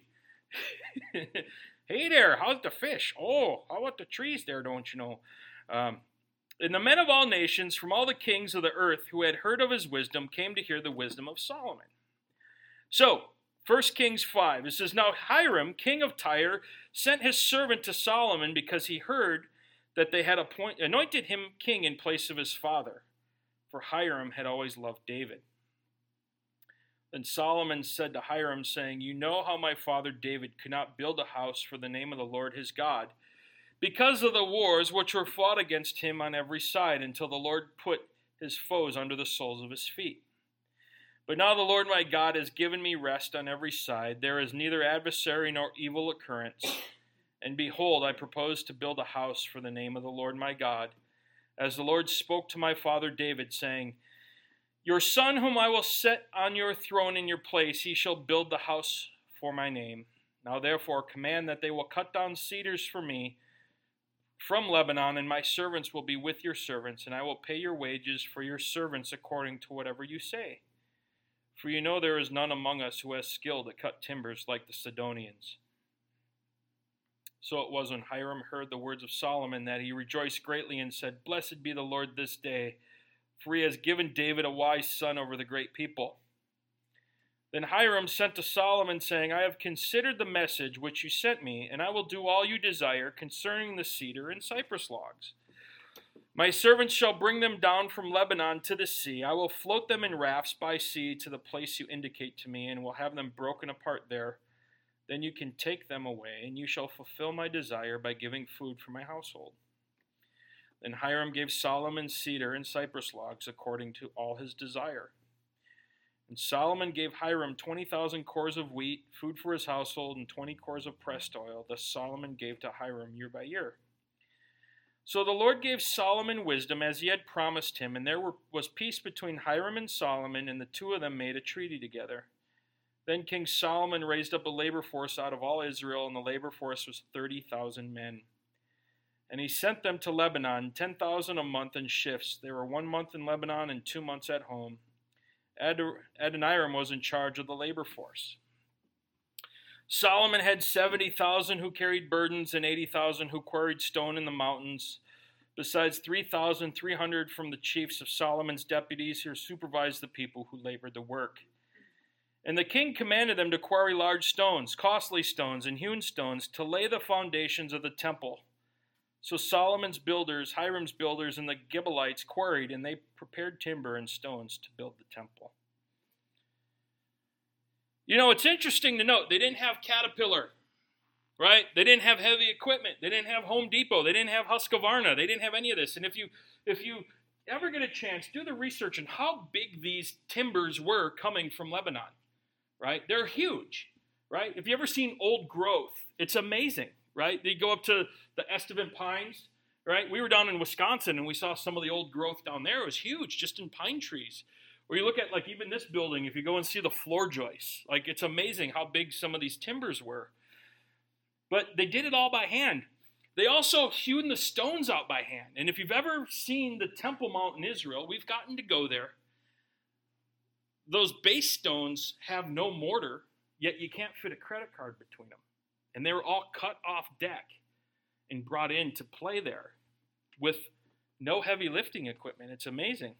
Hey there, how's the fish? Oh, how about the trees there, don't you know? Um, and the men of all nations, from all the kings of the earth who had heard of his wisdom, came to hear the wisdom of Solomon. So, First Kings five, it says, Now Hiram, king of Tyre, sent his servant to Solomon because he heard that they had appoint, anointed him king in place of his father, for Hiram had always loved David. Then Solomon said to Hiram, saying, You know how my father David could not build a house for the name of the Lord his God, because of the wars which were fought against him on every side, until the Lord put his foes under the soles of his feet. But now the Lord my God has given me rest on every side. There is neither adversary nor evil occurrence. And behold, I propose to build a house for the name of the Lord my God, as the Lord spoke to my father David, saying, Your son whom I will set on your throne in your place, he shall build the house for my name. Now therefore command that they will cut down cedars for me from Lebanon, and my servants will be with your servants, and I will pay your wages for your servants according to whatever you say. For you know there is none among us who has skill to cut timbers like the Sidonians. So it was when Hiram heard the words of Solomon that he rejoiced greatly and said, Blessed be the Lord this day, for he has given David a wise son over the great people. Then Hiram sent to Solomon, saying, I have considered the message which you sent me, and I will do all you desire concerning the cedar and cypress logs. My servants shall bring them down from Lebanon to the sea. I will float them in rafts by sea to the place you indicate to me, and will have them broken apart there. Then you can take them away, and you shall fulfill my desire by giving food for my household. Then Hiram gave Solomon cedar and cypress logs according to all his desire. And Solomon gave Hiram twenty thousand cores of wheat, food for his household, and twenty cores of pressed oil. Thus Solomon gave to Hiram year by year. So the Lord gave Solomon wisdom as he had promised him, and there were, was peace between Hiram and Solomon, and the two of them made a treaty together. Then King Solomon raised up a labor force out of all Israel, and the labor force was thirty thousand men. And he sent them to Lebanon, ten thousand a month in shifts. They were one month in Lebanon and two months at home. Ad- Adoniram was in charge of the labor force. Solomon had seventy thousand who carried burdens and eighty thousand who quarried stone in the mountains, besides three thousand three hundred from the chiefs of Solomon's deputies who supervised the people who labored the work. And the king commanded them to quarry large stones, costly stones, and hewn stones, to lay the foundations of the temple. So Solomon's builders, Hiram's builders, and the Gibeonites quarried, and they prepared timber and stones to build the temple. You know, it's interesting to note, they didn't have Caterpillar, right? They didn't have heavy equipment. They didn't have Home Depot. They didn't have Husqvarna. They didn't have any of this. And if you if you ever get a chance, do the research on how big these timbers were coming from Lebanon, right? They're huge, right? If you ever seen old growth, it's amazing, right? They go up to the Estevan pines, right? We were down in Wisconsin, and we saw some of the old growth down there. It was huge, just in pine trees. Or you look at, like, even this building, if you go and see the floor joists, like, it's amazing how big some of these timbers were. But they did it all by hand. They also hewed the stones out by hand. And if you've ever seen the Temple Mount in Israel, we've gotten to go there. Those base stones have no mortar, yet you can't fit a credit card between them. And they were all cut off deck and brought in to play there with no heavy lifting equipment. It's amazing.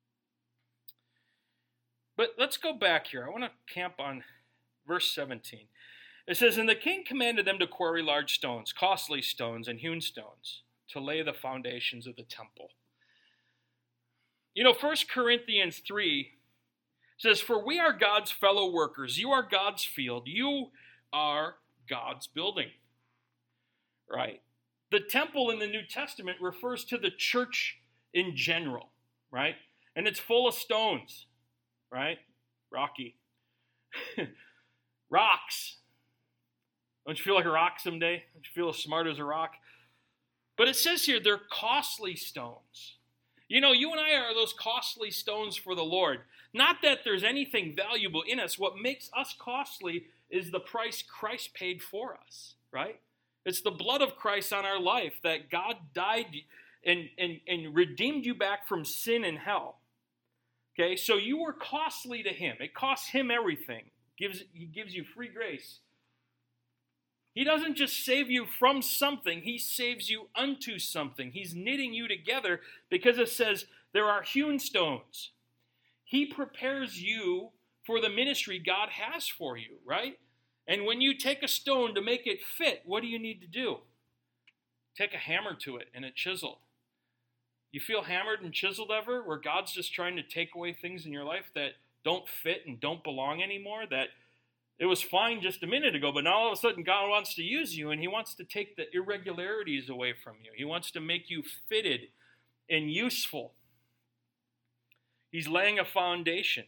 But let's go back here. I want to camp on verse seventeen. It says, And the king commanded them to quarry large stones, costly stones, and hewn stones, to lay the foundations of the temple. You know, First Corinthians three says, For we are God's fellow workers. You are God's field. You are God's building. Right? The temple in the New Testament refers to the church in general, right? And it's full of stones. Right? Rocky. Rocks. Don't you feel like a rock someday? Don't you feel as smart as a rock? But it says here, they're costly stones. You know, you and I are those costly stones for the Lord. Not that there's anything valuable in us. What makes us costly is the price Christ paid for us, right? It's the blood of Christ on our life that God died and, and, and redeemed you back from sin and hell. Okay, so you were costly to him. It costs him everything. Gives, he gives you free grace. He doesn't just save you from something. He saves you unto something. He's knitting you together because it says there are hewn stones. He prepares you for the ministry God has for you, right? And when you take a stone to make it fit, what do you need to do? Take a hammer to it and a chisel. You feel hammered and chiseled ever, where God's just trying to take away things in your life that don't fit and don't belong anymore, that it was fine just a minute ago, but now all of a sudden God wants to use you, and he wants to take the irregularities away from you. He wants to make you fitted and useful. He's laying a foundation.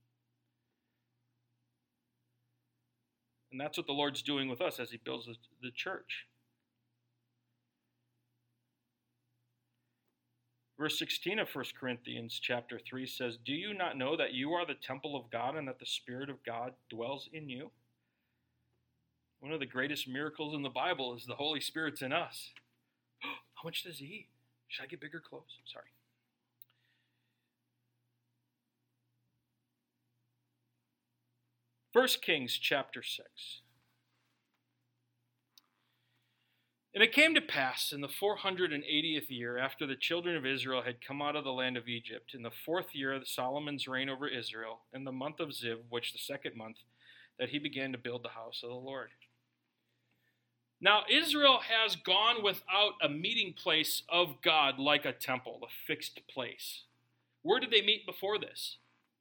And that's what the Lord's doing with us as he builds the church. Verse sixteen of First Corinthians chapter three says, "Do you not know that you are the temple of God and that the Spirit of God dwells in you?" One of the greatest miracles in the Bible is the Holy Spirit's in us. How much does he eat? Should I get bigger clothes? I'm sorry. First Kings chapter six. And it came to pass in the four hundred eightieth year, after the children of Israel had come out of the land of Egypt, in the fourth year of Solomon's reign over Israel, in the month of Ziv, which the second month, that he began to build the house of the Lord. Now Israel has gone without a meeting place of God like a temple, a fixed place. Where did they meet before this?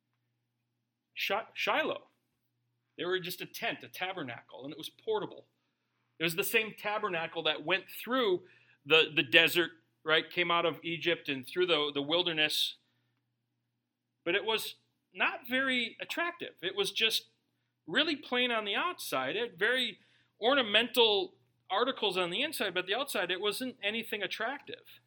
Shiloh. They were just a tent, a tabernacle, and it was portable. It was the same tabernacle that went through the, the desert, right? Came out of Egypt and through the, the wilderness. But it was not very attractive. It was just really plain on the outside. It had very ornamental articles on the inside, but the outside, it wasn't anything attractive.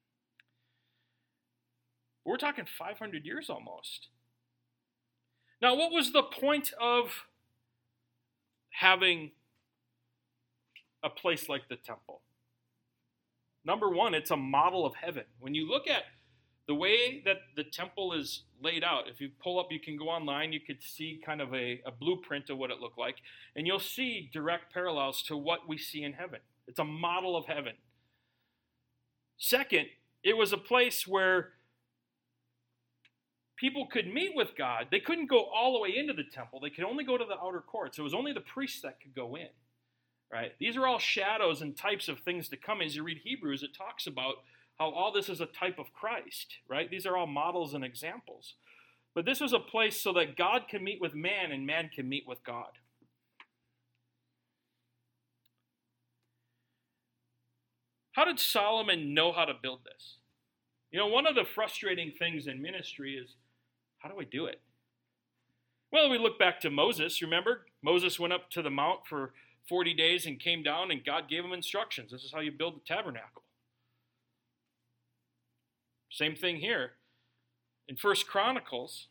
We're talking five hundred years almost. Now, what was the point of having a place like the temple? Number one, it's a model of heaven. When you look at the way that the temple is laid out, if you pull up, you can go online, you could see kind of a, a blueprint of what it looked like, and you'll see direct parallels to what we see in heaven. It's a model of heaven. Second, it was a place where people could meet with God. They couldn't go all the way into the temple. They could only go to the outer courts. It was only the priests that could go in. Right? These are all shadows and types of things to come. As you read Hebrews, it talks about how all this is a type of Christ, right? These are all models and examples. But this was a place so that God can meet with man and man can meet with God. How did Solomon know how to build this? You know, one of the frustrating things in ministry is, how do I do it? Well, we look back to Moses, remember? Moses went up to the mount for forty days and came down, and God gave him instructions. This is how you build the tabernacle. Same thing here. In First Chronicles,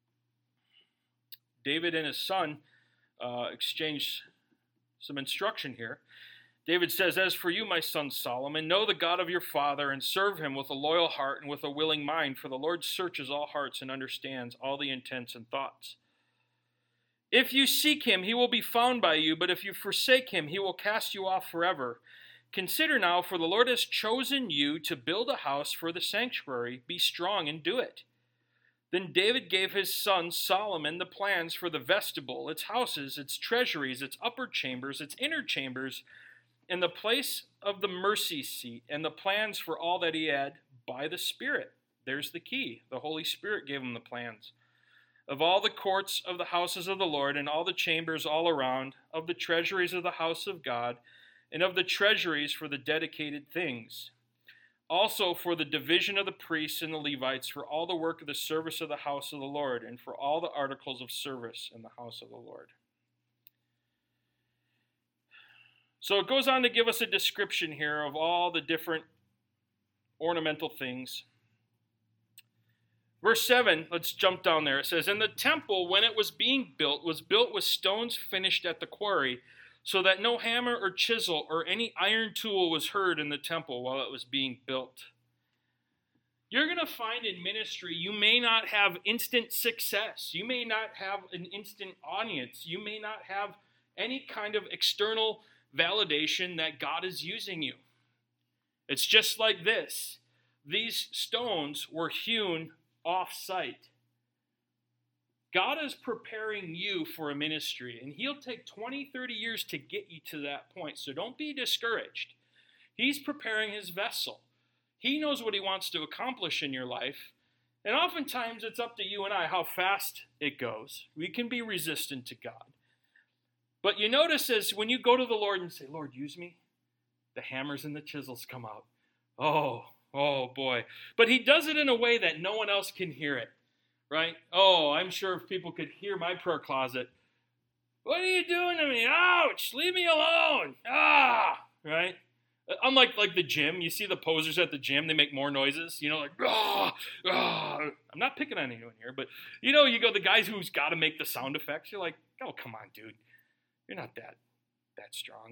David and his son uh, exchanged some instruction here. David says, "As for you, my son Solomon, know the God of your father and serve him with a loyal heart and with a willing mind, for the Lord searches all hearts and understands all the intents and thoughts. If you seek him, he will be found by you, but if you forsake him, he will cast you off forever. Consider now, for the Lord has chosen you to build a house for the sanctuary. Be strong and do it." Then David gave his son Solomon the plans for the vestibule, its houses, its treasuries, its upper chambers, its inner chambers, and the place of the mercy seat, and the plans for all that he had by the Spirit. There's the key. The Holy Spirit gave him the plans. Of all the courts of the houses of the Lord, and all the chambers all around, of the treasuries of the house of God, and of the treasuries for the dedicated things. Also for the division of the priests and the Levites, for all the work of the service of the house of the Lord, and for all the articles of service in the house of the Lord. So it goes on to give us a description here of all the different ornamental things. Verse seven, let's jump down there. It says, "And the temple, when it was being built, was built with stones finished at the quarry, so that no hammer or chisel or any iron tool was heard in the temple while it was being built." You're going to find in ministry, you may not have instant success. You may not have an instant audience. You may not have any kind of external validation that God is using you. It's just like this. These stones were hewn off-site. God is preparing you for a ministry, and he'll take twenty, thirty years to get you to that point. So don't be discouraged. He's preparing his vessel. He knows what he wants to accomplish in your life. And oftentimes it's up to you and I how fast it goes. We can be resistant to God. But you notice as when you go to the Lord and say, "Lord, use me," the hammers and the chisels come out. Oh, oh boy. But he does it in a way that no one else can hear it, right? Oh, I'm sure if people could hear my prayer closet, "What are you doing to me? Ouch, leave me alone." Ah, right? Unlike like the gym, you see the posers at the gym, they make more noises, you know, like, ah, ah. I'm not picking on anyone here, but, you know, you go, the guys who's got to make the sound effects, you're like, oh, come on, dude. You're not that, that strong.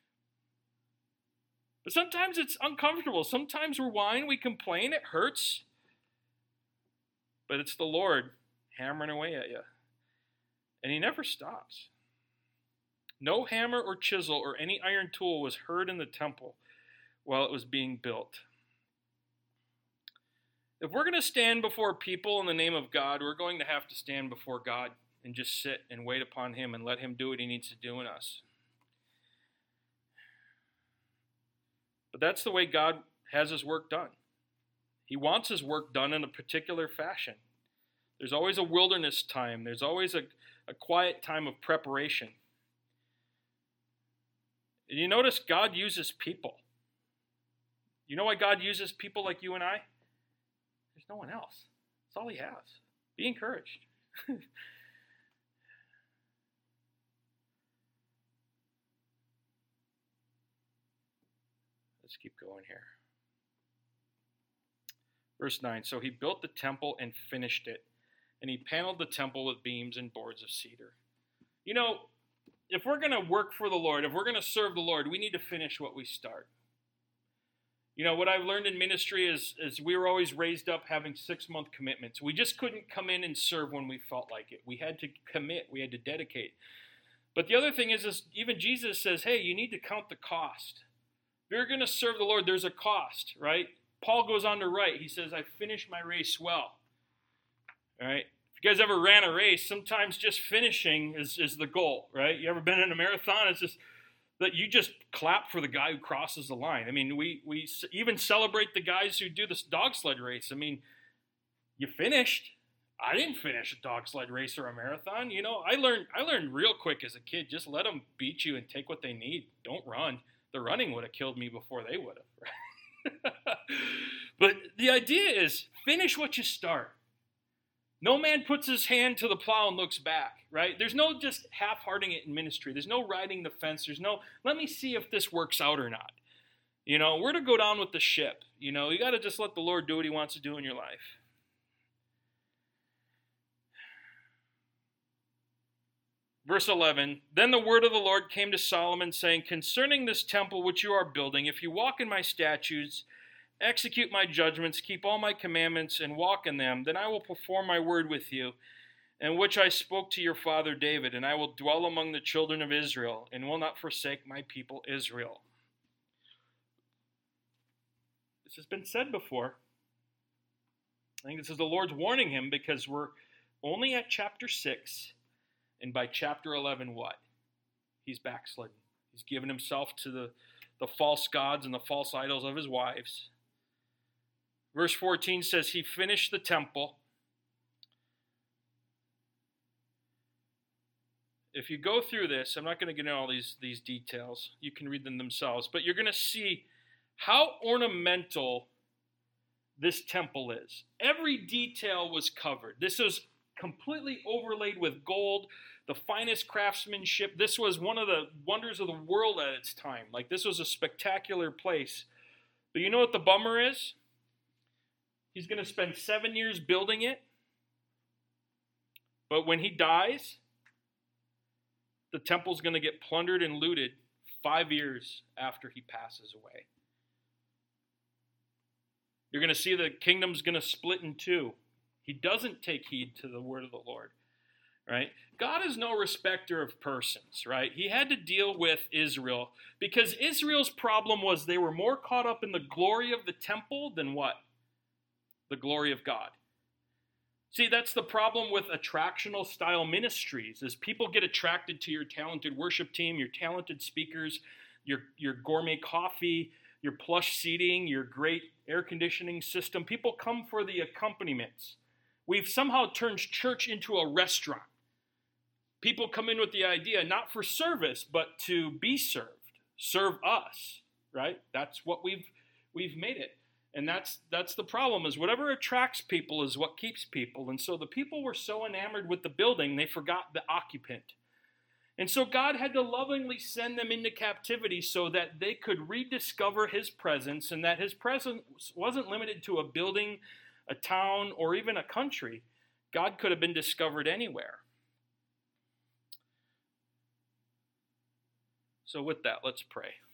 But sometimes it's uncomfortable. Sometimes we're whining, we complain, it hurts. But it's the Lord hammering away at you. And he never stops. No hammer or chisel or any iron tool was heard in the temple while it was being built. If we're going to stand before people in the name of God, we're going to have to stand before God and just sit and wait upon him and let him do what he needs to do in us. But that's the way God has his work done. He wants his work done in a particular fashion. There's always a wilderness time. There's always a, a quiet time of preparation. And you notice God uses people. You know why God uses people like you and I? There's no one else. That's all he has. Be encouraged. Let's keep going here. Verse nine, "So he built the temple and finished it, and he paneled the temple with beams and boards of cedar." You know, if we're going to work for the Lord, if we're going to serve the Lord, we need to finish what we start. You know, what I've learned in ministry is, is we were always raised up having six-month commitments. We just couldn't come in and serve when we felt like it. We had to commit. We had to dedicate. But the other thing is, is even Jesus says, hey, you need to count the cost. If you're going to serve the Lord, there's a cost, right? Paul goes on to write. He says, "I finished my race well." All right? If you guys ever ran a race, sometimes just finishing is, is the goal, right? You ever been in a marathon? It's just that you just clap for the guy who crosses the line. I mean, we we even celebrate the guys who do this dog sled race. I mean, you finished. I didn't finish a dog sled race or a marathon. You know, I learned I learned real quick as a kid. Just let them beat you and take what they need. Don't run. The running would have killed me before they would have. Right? But the idea is finish what you start. No man puts his hand to the plow and looks back, right? There's no just half-hearting it in ministry. There's no riding the fence. There's no, let me see if this works out or not. You know, we're to go down with the ship. You know, you got to just let the Lord do what he wants to do in your life. Verse eleven, "Then the word of the Lord came to Solomon, saying, concerning this temple which you are building, if you walk in my statutes, execute my judgments, keep all my commandments, and walk in them, then I will perform my word with you, and which I spoke to your father David, and I will dwell among the children of Israel, and will not forsake my people Israel." This has been said before. I think this is the Lord's warning him, because we're only at chapter six, and by chapter eleven, what? He's backslidden. He's given himself to the, the false gods and the false idols of his wives. Verse fourteen says, he finished the temple. If you go through this, I'm not going to get into all these, these details. You can read them themselves. But you're going to see how ornamental this temple is. Every detail was covered. This is completely overlaid with gold, the finest craftsmanship. This was one of the wonders of the world at its time. Like, this was a spectacular place. But you know what the bummer is? He's going to spend seven years building it. But when he dies, the temple's going to get plundered and looted five years after he passes away. You're going to see the kingdom's going to split in two. He doesn't take heed to the word of the Lord, right? God is no respecter of persons, right? He had to deal with Israel because Israel's problem was they were more caught up in the glory of the temple than what? The glory of God. See, that's the problem with attractional style ministries, is people get attracted to your talented worship team, your talented speakers, your, your gourmet coffee, your plush seating, your great air conditioning system. People come for the accompaniments. We've somehow turned church into a restaurant. People come in with the idea, not for service, but to be served. Serve us, right? That's what we've we've made it. And that's that's the problem, is whatever attracts people is what keeps people. And so the people were so enamored with the building, they forgot the occupant. And so God had to lovingly send them into captivity so that they could rediscover his presence, and that his presence wasn't limited to a building, a town, or even a country. God could have been discovered anywhere. So with that, let's pray.